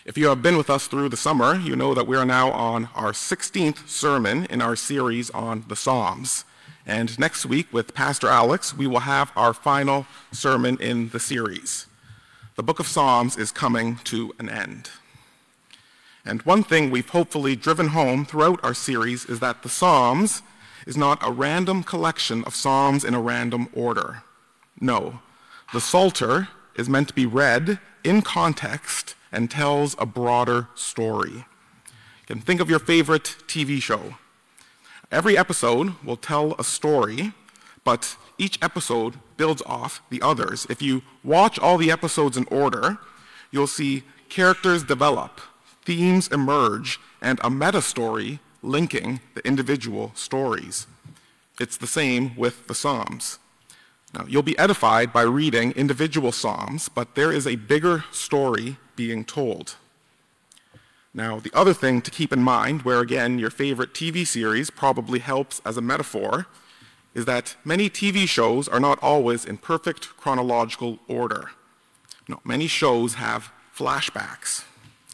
If you have been with us through the summer, you know that we are now on our 16th sermon in our series on the Psalms. And next week with Pastor Alex, we will have our final sermon in the series. The book of Psalms is coming to an end. And one thing we've hopefully driven home throughout our series is that the Psalms is not a random collection of psalms in a random order. No, the Psalter is meant to be read in context and tells a broader story. You can think of your favorite TV show. Every episode will tell a story, but each episode builds off the others. If you watch all the episodes in order, you'll see characters develop, themes emerge, and a meta-story linking the individual stories. It's the same with the Psalms. Now, you'll be edified by reading individual psalms, but there is a bigger story being told. Now, the other thing to keep in mind, where again your favorite TV series probably helps as a metaphor, is that many TV shows are not always in perfect chronological order. No, many shows have flashbacks.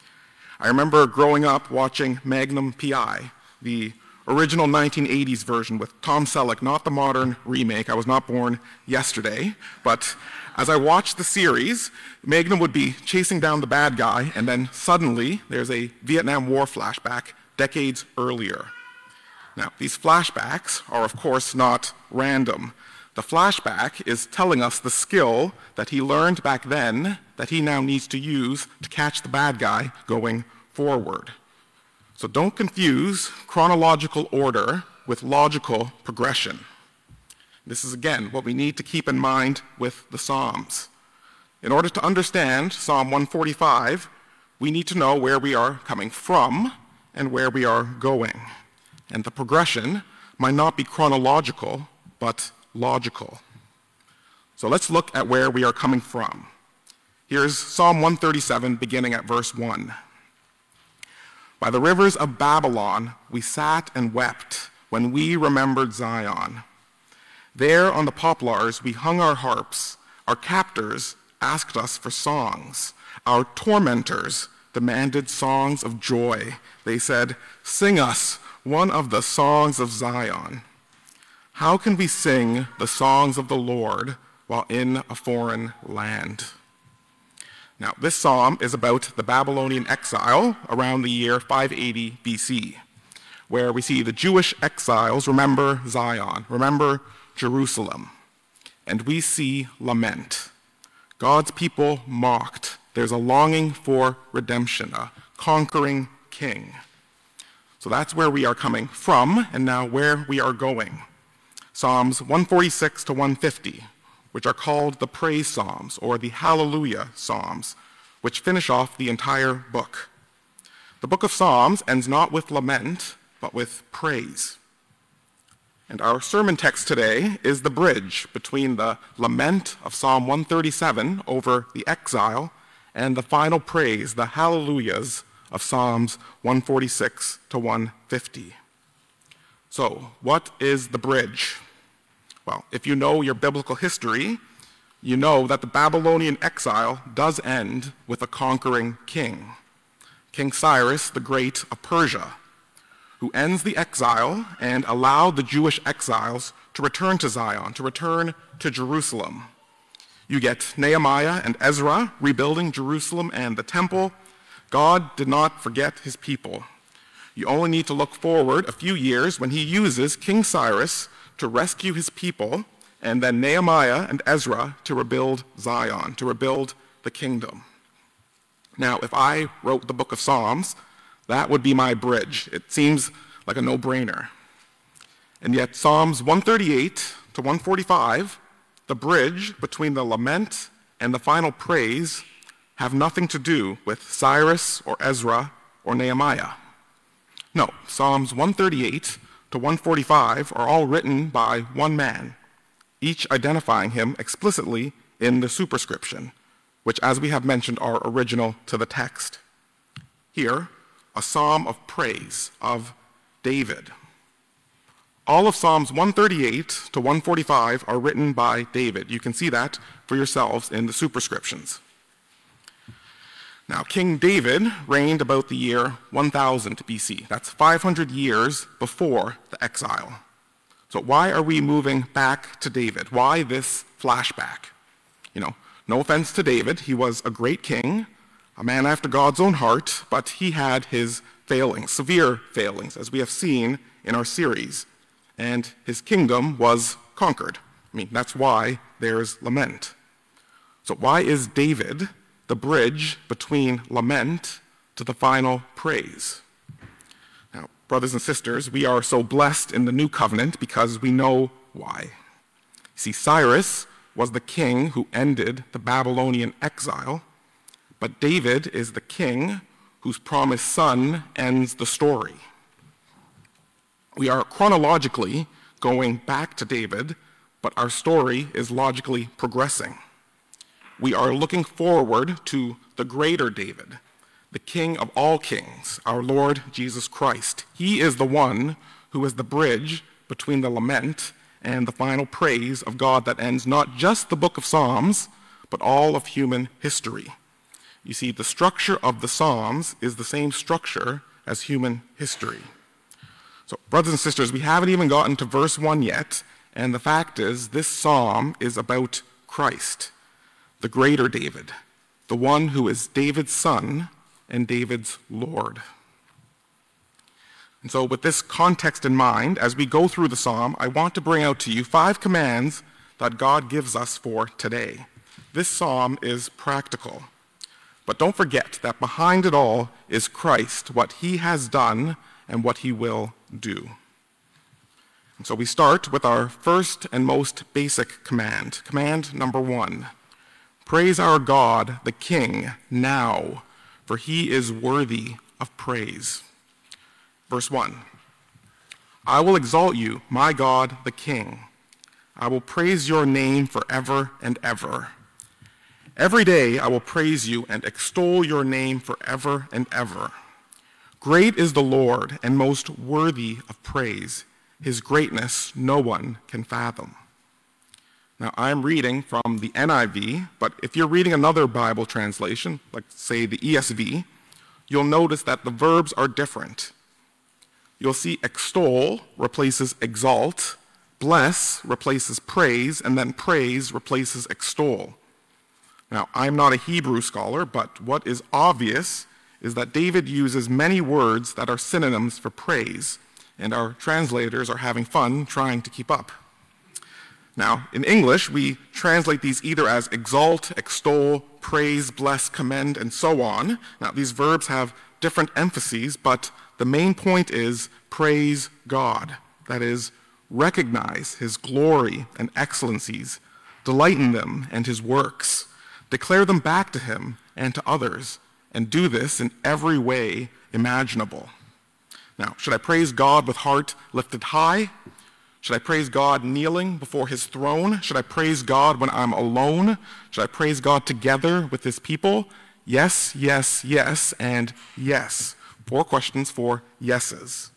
I remember growing up watching Magnum P.I., the original 1980s version with Tom Selleck, not the modern remake. I was not born yesterday, but as I watched the series, Magnum would be chasing down the bad guy, and then suddenly there's a Vietnam War flashback decades earlier. Now, these flashbacks are of course not random. The flashback is telling us the skill that he learned back then that he now needs to use to catch the bad guy going forward. So don't confuse chronological order with logical progression. This is, again, what we need to keep in mind with the Psalms. In order to understand Psalm 145, we need to know where we are coming from and where we are going. And the progression might not be chronological, but logical. So let's look at where we are coming from. Here's Psalm 137, beginning at verse 1. By the rivers of Babylon we sat and wept when we remembered Zion. There on the poplars we hung our harps. Our captors asked us for songs. Our tormentors demanded songs of joy. They said, "Sing us one of the songs of Zion." How can we sing the songs of the Lord while in a foreign land? Now, this psalm is about the Babylonian exile around the year 580 BC, where we see the Jewish exiles remember Zion, remember Jerusalem, and we see lament. God's people mocked. There's a longing for redemption, a conquering king. So that's where we are coming from, and now where we are going. Psalms 146 to 150. Which are called the praise psalms or the hallelujah psalms, which finish off the entire book. The book of Psalms ends not with lament, but with praise. And our sermon text today is the bridge between the lament of Psalm 137 over the exile and the final praise, the hallelujahs of Psalms 146 to 150. So, what is the bridge? Well, if you know your biblical history, you know that the Babylonian exile does end with a conquering king, King Cyrus the Great of Persia, who ends the exile and allowed the Jewish exiles to return to Zion, to return to Jerusalem. You get Nehemiah and Ezra rebuilding Jerusalem and the temple. God did not forget his people. You only need to look forward a few years when he uses King Cyrus to rescue his people, and then Nehemiah and Ezra to rebuild Zion, to rebuild the kingdom. Now, if I wrote the book of Psalms, that would be my bridge. It seems like a no-brainer. And yet Psalms 138 to 145, the bridge between the lament and the final praise, have nothing to do with Cyrus or Ezra or Nehemiah. No, Psalms 138 to 145 are all written by one man, each identifying him explicitly in the superscription, which, as we have mentioned, are original to the text. Here, a psalm of praise of David. All of Psalms 138 to 145 are written by David. You can see that for yourselves in the superscriptions. Now, King David reigned about the year 1000 BC. That's 500 years before the exile. So why are we moving back to David? Why this flashback? No offense to David, he was a great king, a man after God's own heart, but he had his failings, severe failings, as we have seen in our series, and his kingdom was conquered. That's why there's lament. So why is David the bridge between lament to the final praise? Now, brothers and sisters, we are so blessed in the new covenant because we know why. See, Cyrus was the king who ended the Babylonian exile, but David is the king whose promised son ends the story. We are chronologically going back to David, but our story is logically progressing. We are looking forward to the greater David, the King of all kings, our Lord Jesus Christ. He is the one who is the bridge between the lament and the final praise of God that ends not just the book of Psalms, but all of human history. You see, the structure of the Psalms is the same structure as human history. So, brothers and sisters, we haven't even gotten to verse 1 yet, and the fact is, this psalm is about Christ, the greater David, the one who is David's son and David's Lord. And so with this context in mind, as we go through the psalm, I want to bring out to you 5 commands that God gives us for today. This psalm is practical. But don't forget that behind it all is Christ, what he has done and what he will do. And so we start with our first and most basic command. Command number 1. Praise our God, the King, now, for he is worthy of praise. Verse 1. I will exalt you, my God, the King. I will praise your name forever and ever. Every day I will praise you and extol your name forever and ever. Great is the Lord and most worthy of praise. His greatness no one can fathom. Now, I'm reading from the NIV, but if you're reading another Bible translation, like say the ESV, you'll notice that the verbs are different. You'll see extol replaces exalt, bless replaces praise, and then praise replaces extol. Now, I'm not a Hebrew scholar, but what is obvious is that David uses many words that are synonyms for praise, and our translators are having fun trying to keep up. Now, in English, we translate these either as exalt, extol, praise, bless, commend, and so on. Now, these verbs have different emphases, but the main point is praise God. That is, recognize his glory and excellencies, delight in them and his works, declare them back to him and to others, and do this in every way imaginable. Now, should I praise God with heart lifted high? Should I praise God kneeling before his throne? Should I praise God when I'm alone? Should I praise God together with his people? Yes, yes, yes, and yes. 4 questions for yeses.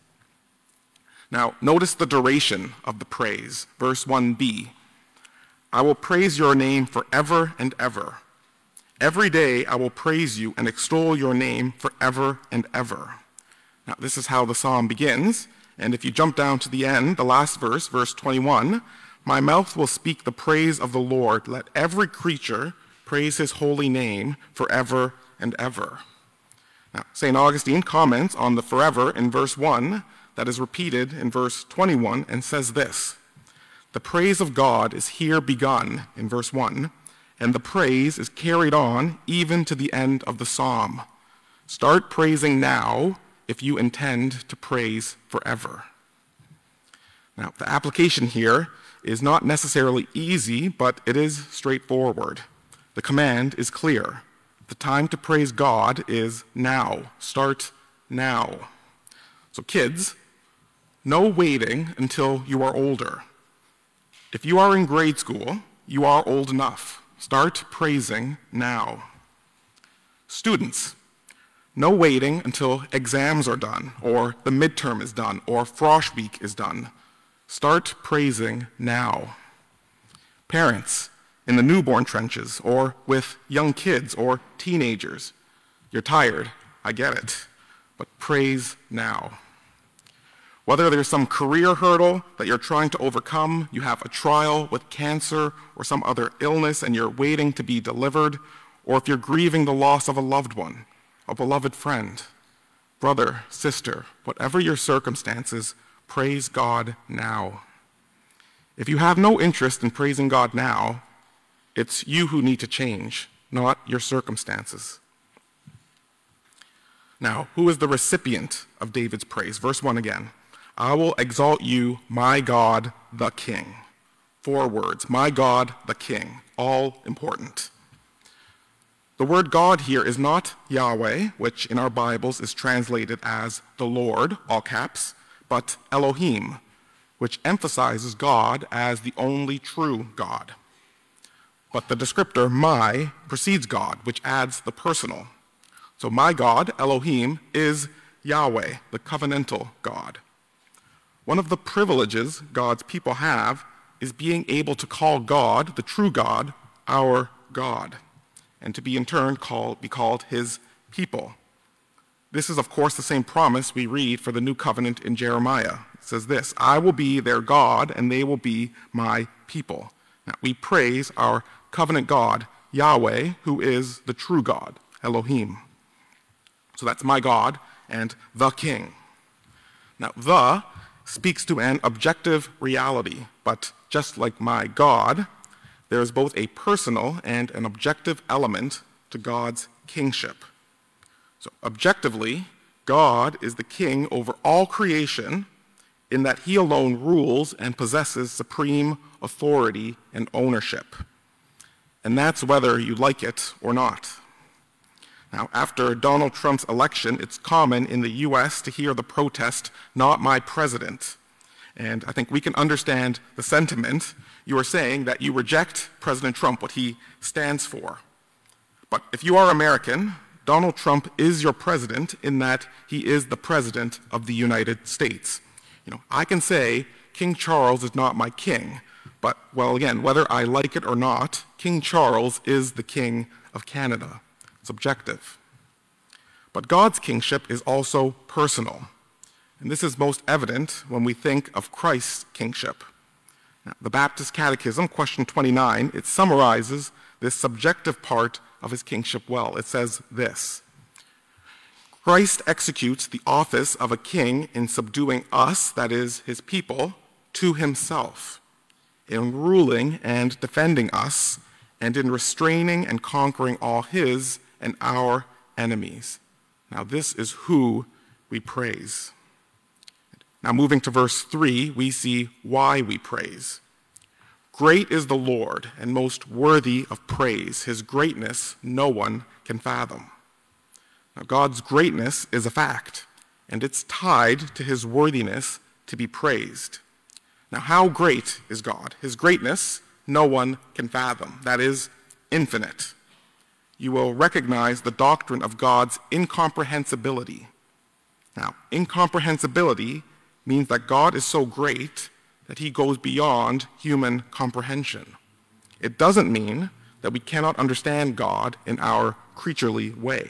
Now, notice the duration of the praise. Verse 1b. I will praise your name forever and ever. Every day I will praise you and extol your name forever and ever. Now, this is how the psalm begins. And if you jump down to the end, the last verse, verse 21, my mouth will speak the praise of the Lord. Let every creature praise his holy name forever and ever. Now, St. Augustine comments on the forever in verse 1 that is repeated in verse 21 and says this: the praise of God is here begun in verse 1, and the praise is carried on even to the end of the psalm. Start praising now if you intend to praise forever. Now, the application here is not necessarily easy, but it is straightforward. The command is clear. The time to praise God is now. Start now. So kids, no waiting until you are older. If you are in grade school, you are old enough. Start praising now. Students, no waiting until exams are done, or the midterm is done, or Frosh Week is done. Start praising now. Parents, in the newborn trenches, or with young kids or teenagers, You're tired, I get it, but praise now. Whether there's some career hurdle that you're trying to overcome, you have a trial with cancer or some other illness and you're waiting to be delivered, or if you're grieving the loss of a loved one, a beloved friend, brother, sister, whatever your circumstances, praise God now. If you have no interest in praising God now, it's you who need to change, not your circumstances. Now, who is the recipient of David's praise? Verse 1 again. I will exalt you, my God, the King. 4 words, my God, the King, all important. The word God here is not Yahweh, which in our Bibles is translated as the Lord, all caps, but Elohim, which emphasizes God as the only true God. But the descriptor my precedes God, which adds the personal. So my God, Elohim, is Yahweh, the covenantal God. One of the privileges God's people have is being able to call God, the true God, our God, and to be in turn be called his people. This is, of course, the same promise we read for the new covenant in Jeremiah. It says this, I will be their God, and they will be my people. Now, we praise our covenant God, Yahweh, who is the true God, Elohim. So that's my God and the King. Now, the speaks to an objective reality, but just like my God, there is both a personal and an objective element to God's kingship. So objectively, God is the king over all creation in that he alone rules and possesses supreme authority and ownership. And that's whether you like it or not. Now, after Donald Trump's election, it's common in the U.S. to hear the protest, not my president. And I think we can understand the sentiment. You are saying that you reject President Trump, what he stands for. But if you are American, Donald Trump is your president in that he is the president of the United States. I can say King Charles is not my king, but, well, again, whether I like it or not, King Charles is the king of Canada. It's objective. But God's kingship is also personal. And this is most evident when we think of Christ's kingship. Now, the Baptist Catechism, question 29, it summarizes this subjective part of his kingship well. It says this, Christ executes the office of a king in subduing us, that is, his people, to himself, in ruling and defending us, and in restraining and conquering all his and our enemies. Now this is who we praise. Now moving to verse 3, we see why we praise. Great is the Lord and most worthy of praise. His greatness no one can fathom. Now God's greatness is a fact, and it's tied to his worthiness to be praised. Now how great is God? His greatness no one can fathom. That is infinite. You will recognize the doctrine of God's incomprehensibility. Now, incomprehensibility means that God is so great that he goes beyond human comprehension. It doesn't mean that we cannot understand God in our creaturely way.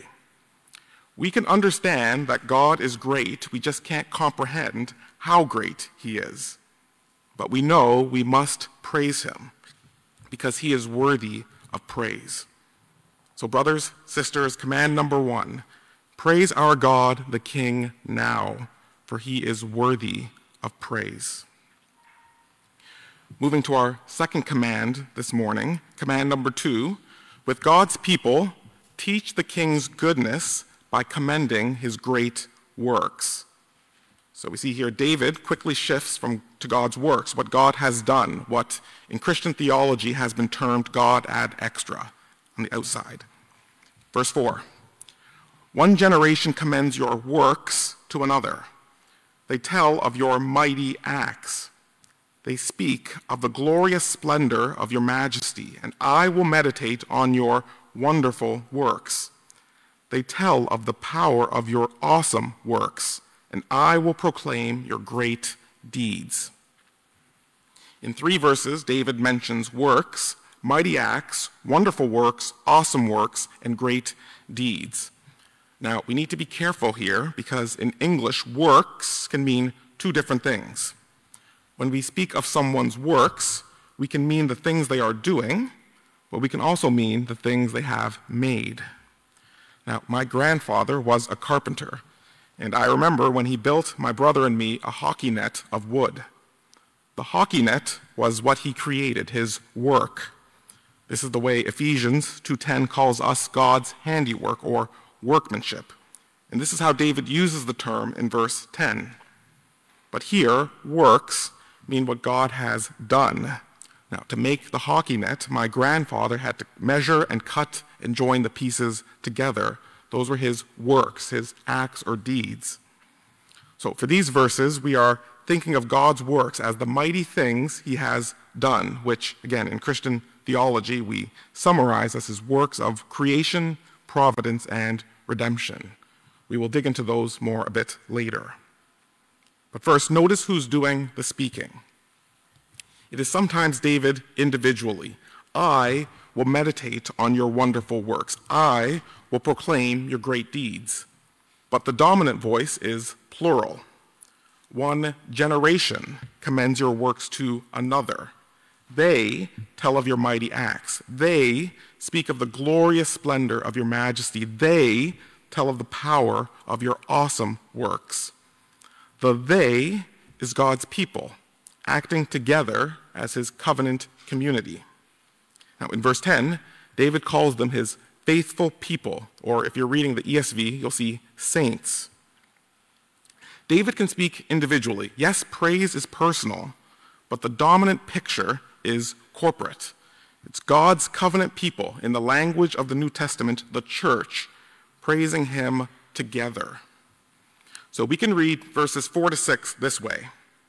We can understand that God is great, we just can't comprehend how great he is. But we know we must praise him because he is worthy of praise. So brothers, sisters, command number 1, praise our God, the King, now, for he is worthy of praise. Moving to our second command this morning, command number 2, with God's people, teach the King's goodness by commending his great works. So we see here David quickly shifts to God's works, what God has done, what in Christian theology has been termed God ad extra, on the outside. Verse 4, one generation commends your works to another. They tell of your mighty acts. They speak of the glorious splendor of your majesty, and I will meditate on your wonderful works. They tell of the power of your awesome works, and I will proclaim your great deeds. In 3 verses, David mentions works, mighty acts, wonderful works, awesome works, and great deeds. Now, we need to be careful here because in English, works can mean two different things. When we speak of someone's works, we can mean the things they are doing, but we can also mean the things they have made. Now, my grandfather was a carpenter, and I remember when he built my brother and me a hockey net of wood. The hockey net was what he created, his work. This is the way Ephesians 2:10 calls us God's handiwork or workmanship. And this is how David uses the term in verse 10. But here, works mean what God has done. Now, to make the hockey net, my grandfather had to measure and cut and join the pieces together. Those were his works, his acts or deeds. So for these verses, we are thinking of God's works as the mighty things he has done, which, again, in Christian theology, we summarize as his works of creation, providence, and redemption. We will dig into those more a bit later. But first, notice who's doing the speaking. It is sometimes David individually. I will meditate on your wonderful works. I will proclaim your great deeds. But the dominant voice is plural. One generation commends your works to another. They tell of your mighty acts. They speak of the glorious splendor of your majesty. They tell of the power of your awesome works. The they is God's people, acting together as his covenant community. Now, in verse 10, David calls them his faithful people, or if you're reading the ESV, you'll see saints. David can speak individually. Yes, praise is personal, but the dominant picture is corporate. It's God's covenant people, in the language of the New Testament, the church, praising him together. So we can read verses 4-6 this way.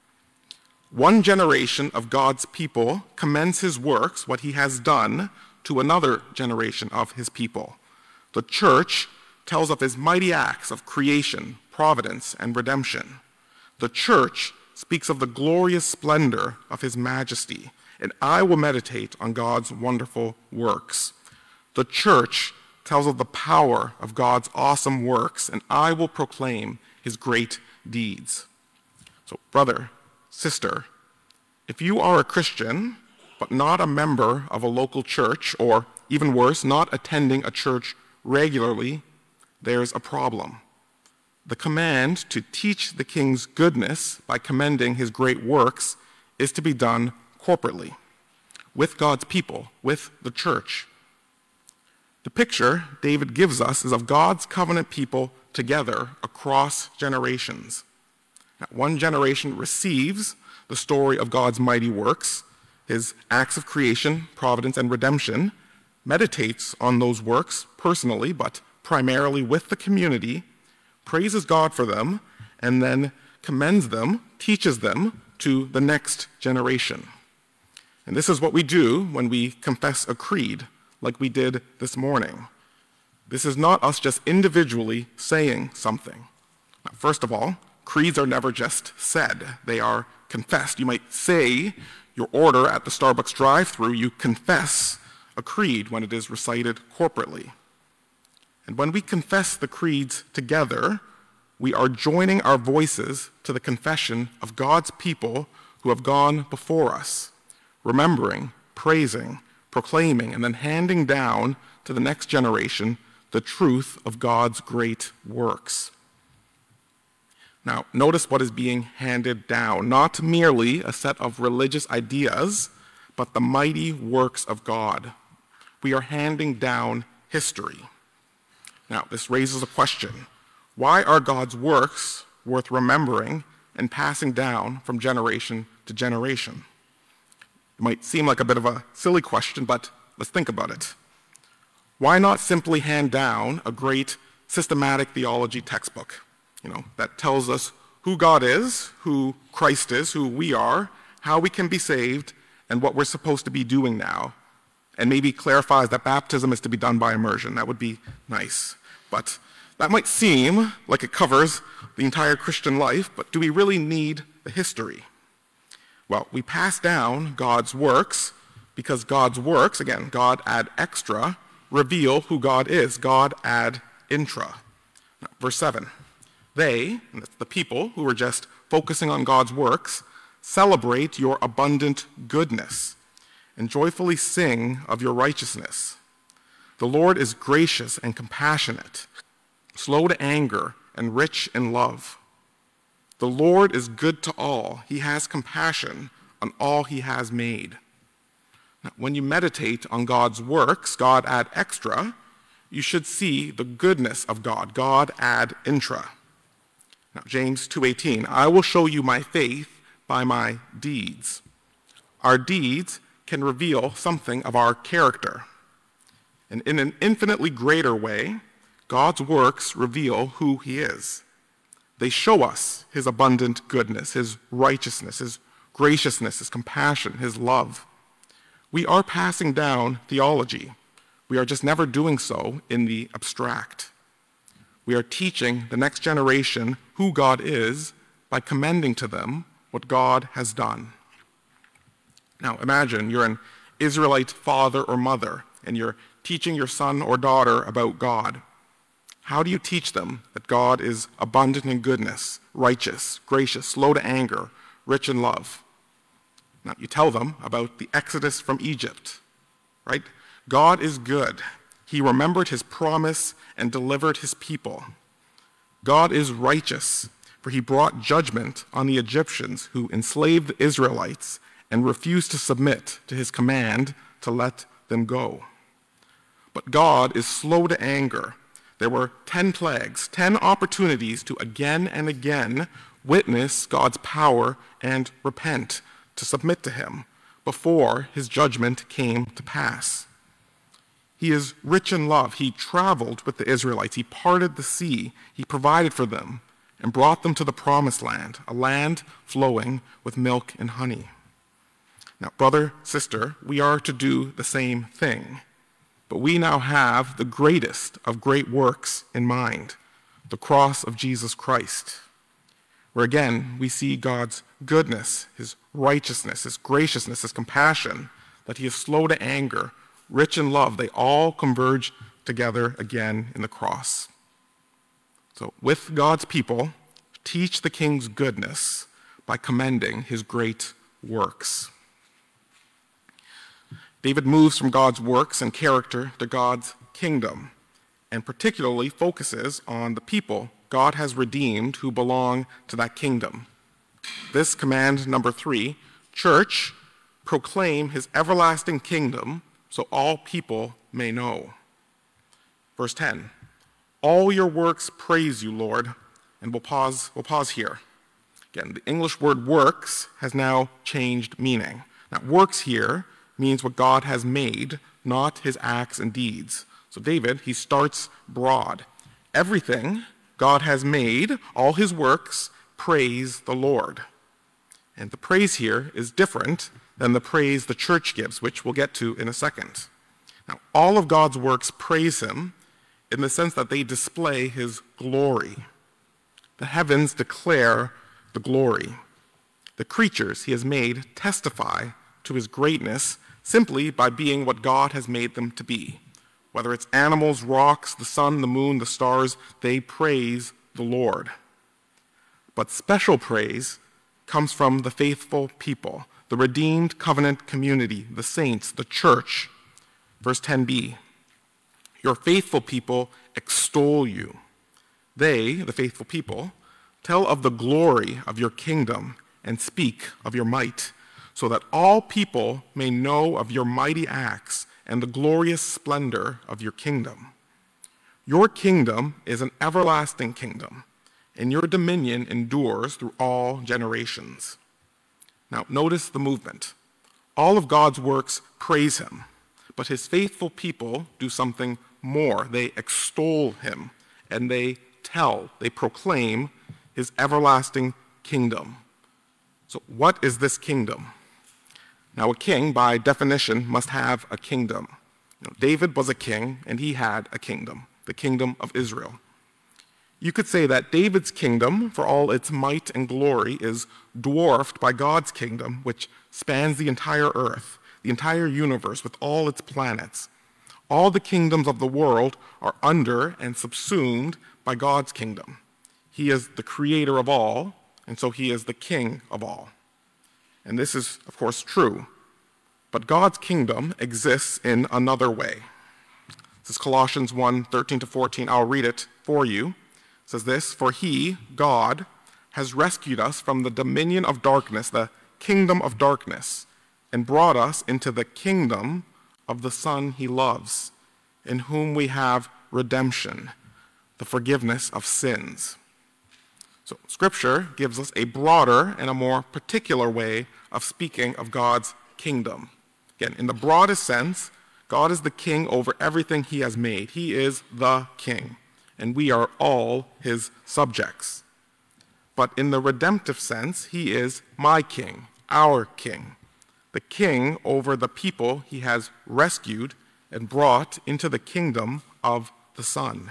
One generation of God's people commends his works, what he has done, to another generation of his people. The church tells of his mighty acts of creation, providence, and redemption. The church speaks of the glorious splendor of his majesty, and I will meditate on God's wonderful works. The church tells of the power of God's awesome works, and I will proclaim his great deeds. So, brother, sister, if you are a Christian, but not a member of a local church, or even worse, not attending a church regularly, there's a problem. The command to teach the king's goodness by commending his great works is to be done corporately, with God's people, with the church. The picture David gives us is of God's covenant people together across generations. Now, one generation receives the story of God's mighty works, his acts of creation, providence, and redemption, meditates on those works personally, but primarily with the community, praises God for them, and then commends them, teaches them to the next generation. And this is what we do when we confess a creed, like we did this morning. This is not us just individually saying something. Now, first of all, creeds are never just said, they are confessed. You might say your order at the Starbucks drive-thru, you confess a creed when it is recited corporately. And when we confess the creeds together, we are joining our voices to the confession of God's people who have gone before us, remembering, praising, proclaiming, and then handing down to the next generation the truth of God's great works. Now, notice what is being handed down, not merely a set of religious ideas, but the mighty works of God. We are handing down history. Now, this raises a question. Why are God's works worth remembering and passing down from generation to generation? It might seem like a bit of a silly question, but let's think about it. Why not simply hand down a great systematic theology textbook, that tells us who God is, who Christ is, who we are, how we can be saved, and what we're supposed to be doing now, and maybe clarifies that baptism is to be done by immersion? That would be nice. But that might seem like it covers the entire Christian life, but do we really need the history? Well, we pass down God's works because God's works, again, God ad extra, reveal who God is, God ad intra. verse 7. They, and that's the people who are just focusing on God's works, celebrate your abundant goodness and joyfully sing of your righteousness. The Lord is gracious and compassionate, slow to anger and rich in love. The Lord is good to all. He has compassion on all he has made. Now, when you meditate on God's works, God ad extra, you should see the goodness of God, God ad intra. Now, James 2:18, I will show you my faith by my deeds. Our deeds can reveal something of our character. And in an infinitely greater way, God's works reveal who he is. They show us his abundant goodness, his righteousness, his graciousness, his compassion, his love. We are passing down theology. We are just never doing so in the abstract. We are teaching the next generation who God is by commending to them what God has done. Now imagine you're an Israelite father or mother, and you're teaching your son or daughter about God. How do you teach them that God is abundant in goodness, righteous, gracious, slow to anger, rich in love? Now, you tell them about the Exodus from Egypt, right? God is good. He remembered his promise and delivered his people. God is righteous, for he brought judgment on the Egyptians who enslaved the Israelites and refused to submit to his command to let them go. But God is slow to anger. There were 10 plagues, 10 opportunities to again and again witness God's power and repent, to submit to him, before his judgment came to pass. He is rich in love. He traveled with the Israelites. He parted the sea. He provided for them and brought them to the promised land, a land flowing with milk and honey. Now, brother, sister, we are to do the same thing. But we now have the greatest of great works in mind, the cross of Jesus Christ, where again we see God's goodness, his righteousness, his graciousness, his compassion, that he is slow to anger, rich in love. They all converge together again in the cross. So with God's people, teach the King's goodness by commending his great works. David moves from God's works and character to God's kingdom, and particularly focuses on the people God has redeemed who belong to that kingdom. This command number 3, church, proclaim his everlasting kingdom so all people may know. Verse 10, all your works praise you, Lord. And we'll pause here. Again, the English word works has now changed meaning. Now, works here means what God has made, not his acts and deeds. So David, he starts broad. Everything God has made, all his works, praise the Lord. And the praise here is different than the praise the church gives, which we'll get to in a second. Now, all of God's works praise him in the sense that they display his glory. The heavens declare the glory. The creatures he has made testify to his greatness simply by being what God has made them to be. Whether it's animals, rocks, the sun, the moon, the stars, they praise the Lord. But special praise comes from the faithful people, the redeemed covenant community, the saints, the church. Verse 10b, your faithful people extol you. They, the faithful people, tell of the glory of your kingdom and speak of your might, so that all people may know of your mighty acts and the glorious splendor of your kingdom. Your kingdom is an everlasting kingdom, and your dominion endures through all generations. Now, notice the movement. All of God's works praise him, but his faithful people do something more. They extol him, and they proclaim his everlasting kingdom. So what is this kingdom? Now, a king, by definition, must have a kingdom. David was a king, and he had a kingdom, the kingdom of Israel. You could say that David's kingdom, for all its might and glory, is dwarfed by God's kingdom, which spans the entire earth, the entire universe with all its planets. All the kingdoms of the world are under and subsumed by God's kingdom. He is the creator of all, and so he is the king of all. And this is, of course, true. But God's kingdom exists in another way. This is Colossians 1:13-14. I'll read it for you. It says this, "For he, God, has rescued us from the dominion of darkness, the kingdom of darkness, and brought us into the kingdom of the Son he loves, in whom we have redemption, the forgiveness of sins." So Scripture gives us a broader and a more particular way of speaking of God's kingdom. Again, in the broadest sense, God is the king over everything he has made. He is the king, and we are all his subjects. But in the redemptive sense, he is my king, our king, the king over the people he has rescued and brought into the kingdom of the Son.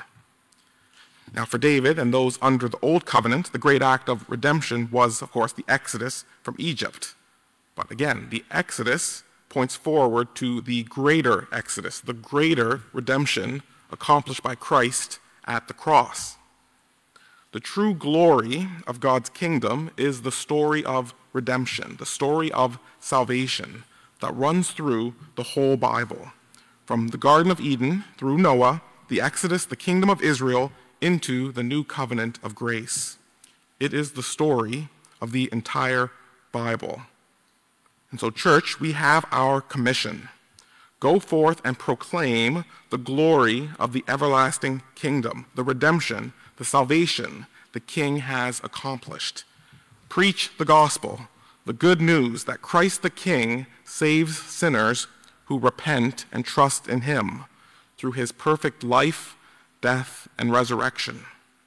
Now, for David and those under the Old Covenant, the great act of redemption was, of course, the Exodus from Egypt. But again, the Exodus points forward to the greater Exodus, the greater redemption accomplished by Christ at the cross. The true glory of God's kingdom is the story of redemption, the story of salvation that runs through the whole Bible, from the Garden of Eden through Noah, the Exodus, the kingdom of Israel, into the new covenant of grace. It is the story of the entire Bible. And so, church, we have our commission. Go forth and proclaim the glory of the everlasting kingdom, the redemption, the salvation the King has accomplished. Preach the gospel, the good news that Christ the King saves sinners who repent and trust in him through his perfect life, death, and resurrection.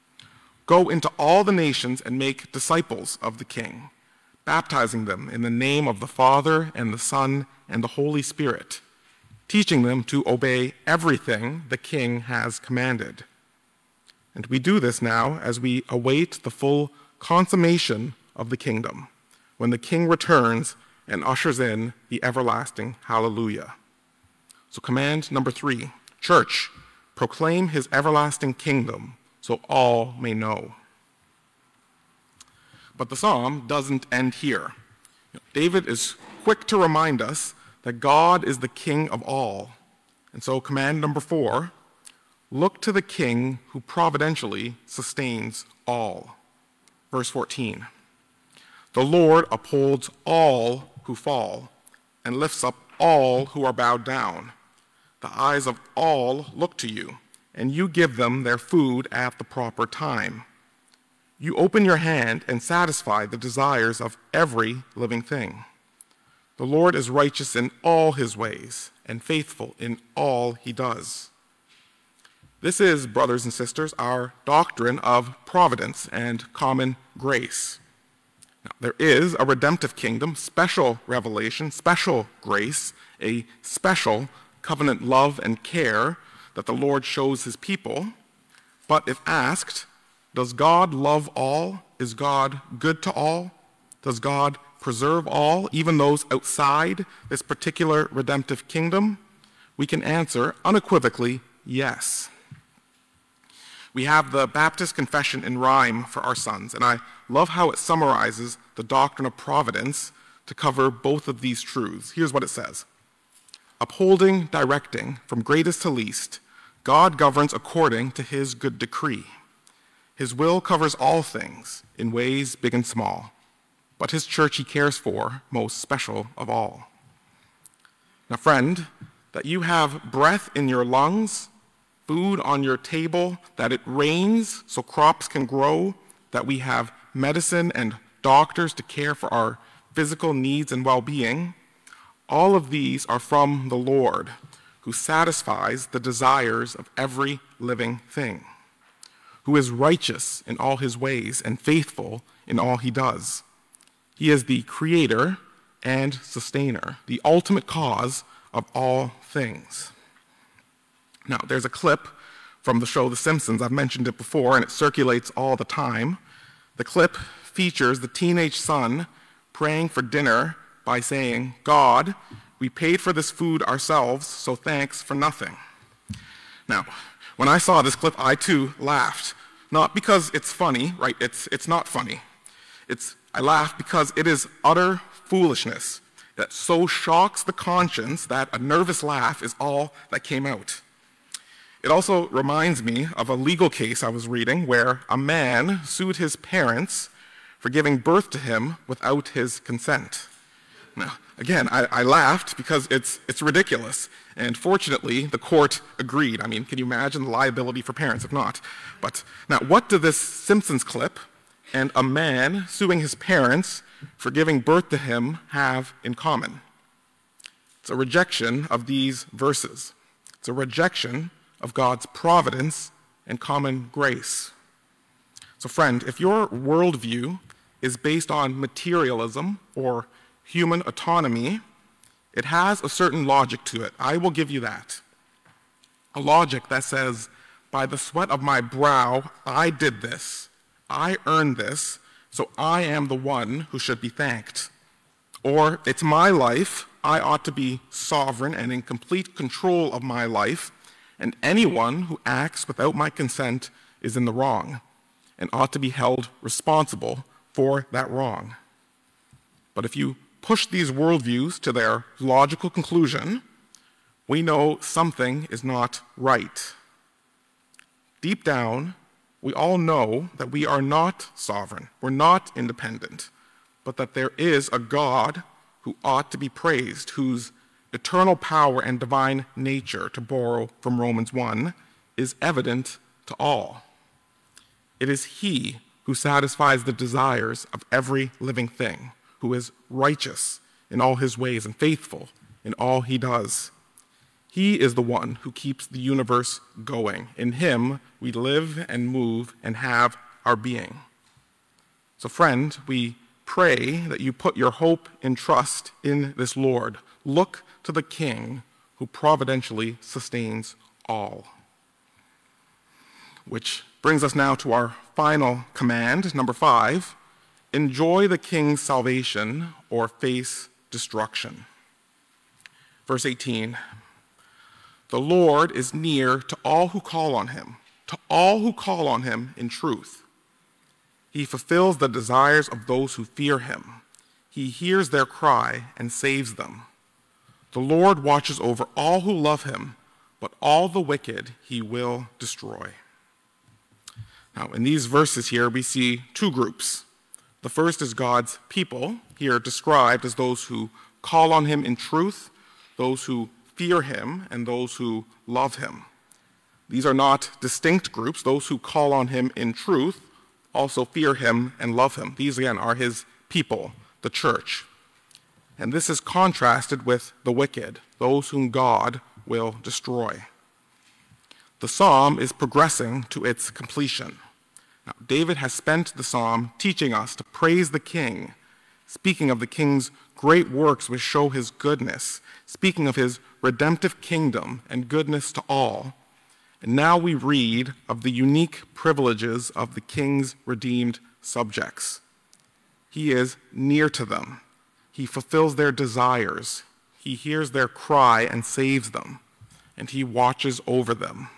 Go into all the nations and make disciples of the King, baptizing them in the name of the Father and the Son and the Holy Spirit, teaching them to obey everything the King has commanded. And we do this now as we await the full consummation of the kingdom, when the King returns and ushers in the everlasting hallelujah. So command number 3, church, proclaim his everlasting kingdom so all may know. But the psalm doesn't end here. David is quick to remind us that God is the king of all. And so command number 4, look to the king who providentially sustains all. Verse 14, the Lord upholds all who fall and lifts up all who are bowed down. The eyes of all look to you, and you give them their food at the proper time. You open your hand and satisfy the desires of every living thing. The Lord is righteous in all his ways and faithful in all he does. This is, brothers and sisters, our doctrine of providence and common grace. Now, there is a redemptive kingdom, special revelation, special grace, a special covenant love and care that the Lord shows his people. But if asked, does God love all? Is God good to all? Does God preserve all, even those outside this particular redemptive kingdom? We can answer unequivocally, yes. We have the Baptist Confession in rhyme for our sons, and I love how it summarizes the doctrine of providence to cover both of these truths. Here's what it says. Upholding, directing, from greatest to least, God governs according to his good decree. His will covers all things, in ways big and small, but his church he cares for, most special of all. Now, friend, that you have breath in your lungs, food on your table, that it rains so crops can grow, that we have medicine and doctors to care for our physical needs and well-being, all of these are from the Lord, who satisfies the desires of every living thing, who is righteous in all his ways and faithful in all he does. He is the creator and sustainer, the ultimate cause of all things. Now, there's a clip from the show The Simpsons. I've mentioned it before, and it circulates all the time. The clip features the teenage son praying for dinner by saying, God, we paid for this food ourselves, so thanks for nothing. Now, when I saw this clip, I too laughed. Not because it's funny, right? It's not funny. I laugh because it is utter foolishness that so shocks the conscience that a nervous laugh is all that came out. It also reminds me of a legal case I was reading where a man sued his parents for giving birth to him without his consent. Now, again, I laughed because it's ridiculous. And fortunately, the court agreed. I mean, can you imagine the liability for parents if not? But now, what do this Simpsons clip and a man suing his parents for giving birth to him have in common? It's a rejection of these verses. It's a rejection of God's providence and common grace. So friend, if your worldview is based on materialism or human autonomy, it has a certain logic to it. I will give you that. A logic that says, by the sweat of my brow, I did this. I earned this, so I am the one who should be thanked. Or, it's my life, I ought to be sovereign and in complete control of my life, and anyone who acts without my consent is in the wrong and ought to be held responsible for that wrong. But if you push these worldviews to their logical conclusion, we know something is not right. Deep down, we all know that we are not sovereign, we're not independent, but that there is a God who ought to be praised, whose eternal power and divine nature, to borrow from Romans 1, is evident to all. It is He who satisfies the desires of every living thing, who is righteous in all His ways and faithful in all He does. He is the one who keeps the universe going. In Him we live and move and have our being. So friend, we pray that you put your hope and trust in this Lord. Look to the King who providentially sustains all. Which brings us now to our final command, number 5. Enjoy the King's salvation or face destruction. Verse 18. The Lord is near to all who call on Him, to all who call on Him in truth. He fulfills the desires of those who fear Him. He hears their cry and saves them. The Lord watches over all who love Him, but all the wicked He will destroy. Now, in these verses here, we see two groups. The first is God's people, here described as those who call on Him in truth, those who fear Him, and those who love Him. These are not distinct groups. Those who call on Him in truth also fear Him and love Him. These, again, are His people, the church. And this is contrasted with the wicked, those whom God will destroy. The psalm is progressing to its completion. Now, David has spent the psalm teaching us to praise the King, speaking of the King's great works which show His goodness, speaking of His redemptive kingdom and goodness to all. And now we read of the unique privileges of the King's redeemed subjects. He is near to them. He fulfills their desires. He hears their cry and saves them, and He watches over them.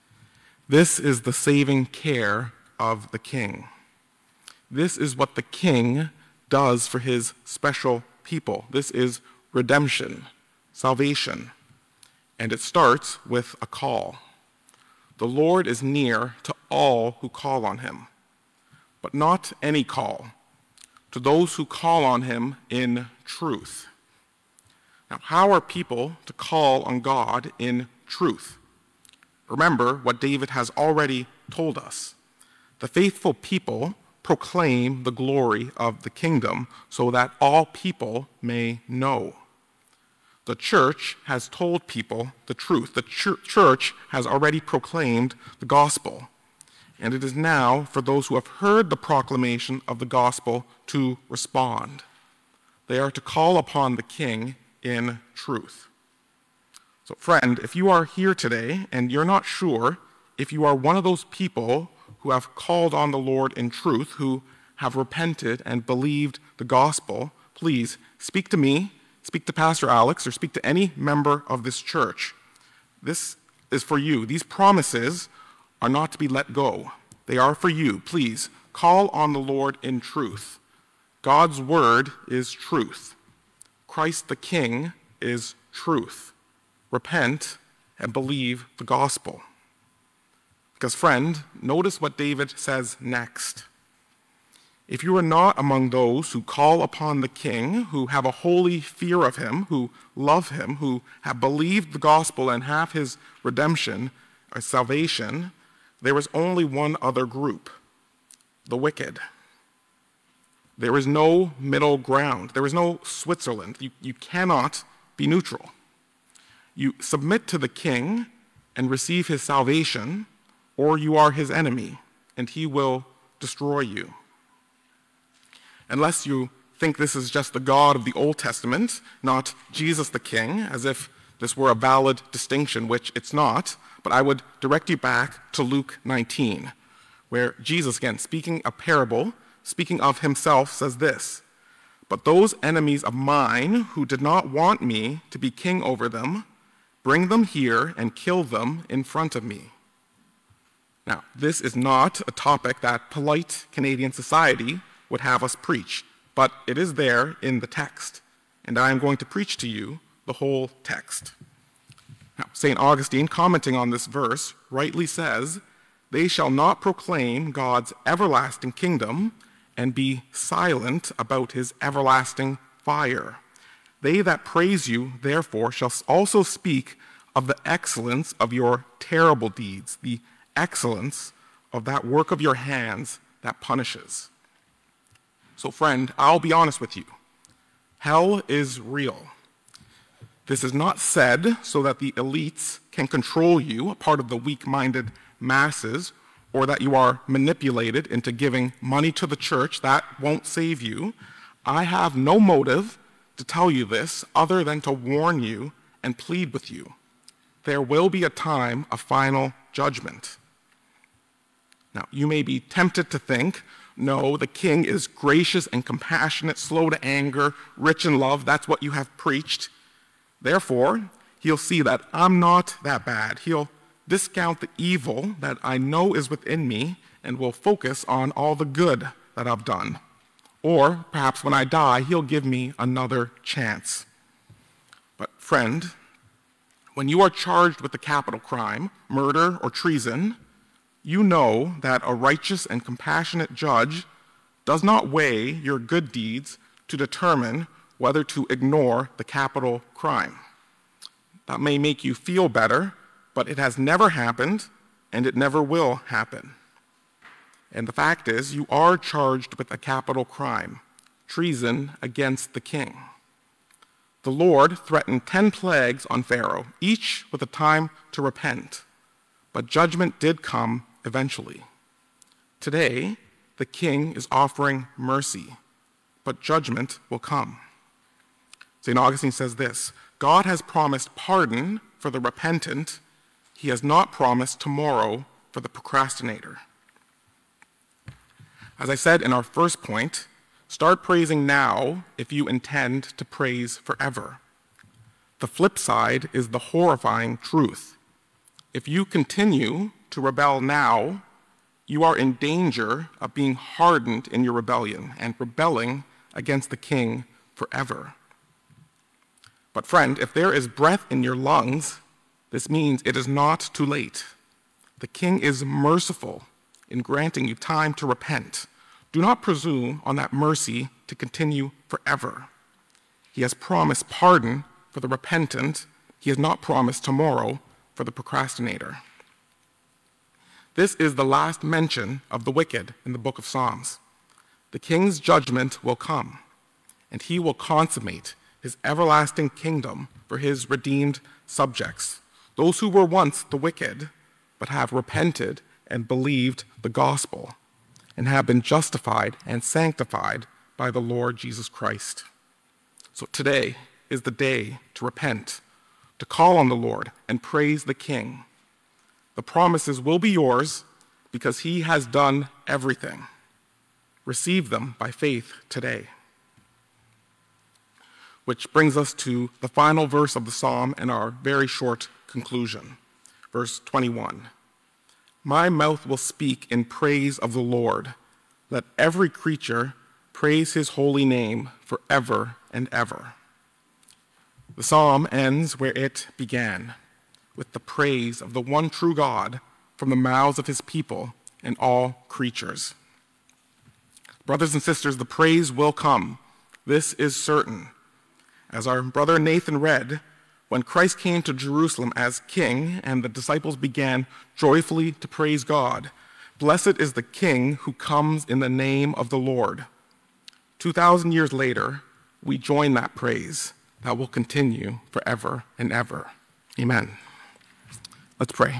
This is the saving care of the King. This is what the King does for His special people. This is redemption, salvation, and it starts with a call. The Lord is near to all who call on Him, but not any call, to those who call on Him in truth. Now, how are people to call on God in truth? Remember what David has already told us. The faithful people proclaim the glory of the kingdom so that all people may know. The church has told people the truth. The church has already proclaimed the gospel. And it is now for those who have heard the proclamation of the gospel to respond. They are to call upon the King in truth. So friend, if you are here today and you're not sure if you are one of those people who have called on the Lord in truth, who have repented and believed the gospel, please speak to me, speak to Pastor Alex, or speak to any member of this church. This is for you. These promises are not to be let go. They are for you. Please call on the Lord in truth. God's word is truth. Christ the King is truth. Repent and believe the gospel. Because, friend, notice what David says next. If you are not among those who call upon the King, who have a holy fear of him, who love him, who have believed the gospel and have his redemption or salvation, there is only one other group, the wicked. There is no middle ground. There is no Switzerland. You cannot be neutral. You submit to the King and receive his salvation, or you are his enemy, and he will destroy you. Unless you think this is just the God of the Old Testament, not Jesus the King, as if this were a valid distinction, which it's not, but I would direct you back to Luke 19, where Jesus, again, speaking a parable, speaking of himself, says this, "But those enemies of mine who did not want me to be king over them, bring them here and kill them in front of me." Now, this is not a topic that polite Canadian society would have us preach, but it is there in the text, and I am going to preach to you the whole text. Now, St. Augustine, commenting on this verse, rightly says, "They shall not proclaim God's everlasting kingdom and be silent about his everlasting fire. They that praise you, therefore, shall also speak of the excellence of your terrible deeds, the excellence of that work of your hands that punishes." So, friend, I'll be honest with you. Hell is real. This is not said so that the elites can control you, a part of the weak-minded masses, or that you are manipulated into giving money to the church. That won't save you. I have no motive to tell you this other than to warn you and plead with you. There will be a time of final judgment. Now, you may be tempted to think, no, the King is gracious and compassionate, slow to anger, rich in love. That's what you have preached. Therefore, he'll see that I'm not that bad. He'll discount the evil that I know is within me and will focus on all the good that I've done. Or perhaps when I die, he'll give me another chance. But friend, when you are charged with a capital crime, murder or treason, you know that a righteous and compassionate judge does not weigh your good deeds to determine whether to ignore the capital crime. That may make you feel better, but it has never happened, and it never will happen. And the fact is, you are charged with a capital crime, treason against the king. The Lord threatened 10 plagues on Pharaoh, each with a time to repent, but judgment did come eventually. Today, the king is offering mercy, but judgment will come. St. Augustine says this, God has promised pardon for the repentant. He has not promised tomorrow for the procrastinator. As I said in our first point, start praising now if you intend to praise forever. The flip side is the horrifying truth. If you continue to rebel now, you are in danger of being hardened in your rebellion and rebelling against the king forever. But friend, if there is breath in your lungs, this means it is not too late. The king is merciful in granting you time to repent. Do not presume on that mercy to continue forever. He has promised pardon for the repentant. He has not promised tomorrow for the procrastinator. This is the last mention of the wicked in the book of Psalms. The king's judgment will come, and he will consummate his everlasting kingdom for his redeemed subjects, those who were once the wicked, but have repented and believed the gospel, and have been justified and sanctified by the Lord Jesus Christ. So today is the day to repent, to call on the Lord and praise the King. The promises will be yours because he has done everything. Receive them by faith today. Which brings us to the final verse of the psalm and our very short conclusion. Verse 21, "My mouth will speak in praise of the Lord. Let every creature praise his holy name forever and ever." The psalm ends where it began, with the praise of the one true God from the mouths of his people and all creatures. Brothers and sisters, the praise will come. This is certain. As our brother Nathan read, when Christ came to Jerusalem as king and the disciples began joyfully to praise God, blessed is the king who comes in the name of the Lord. 2,000 years later, we join that praise that will continue forever and ever. Amen. Let's pray.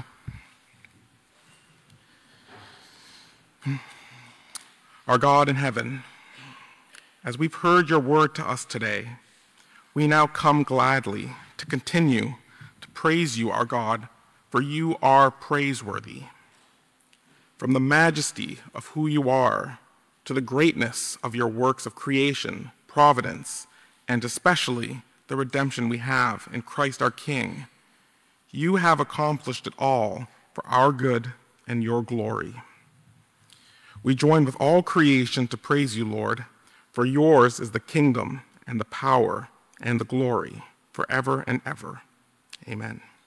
Our God in heaven, as we've heard your word to us today, we now come gladly to continue to praise you, our God, for you are praiseworthy. From the majesty of who you are to the greatness of your works of creation, providence, and especially the redemption we have in Christ our King, you have accomplished it all for our good and your glory. We join with all creation to praise you, Lord, for yours is the kingdom and the power and the glory forever and ever. Amen.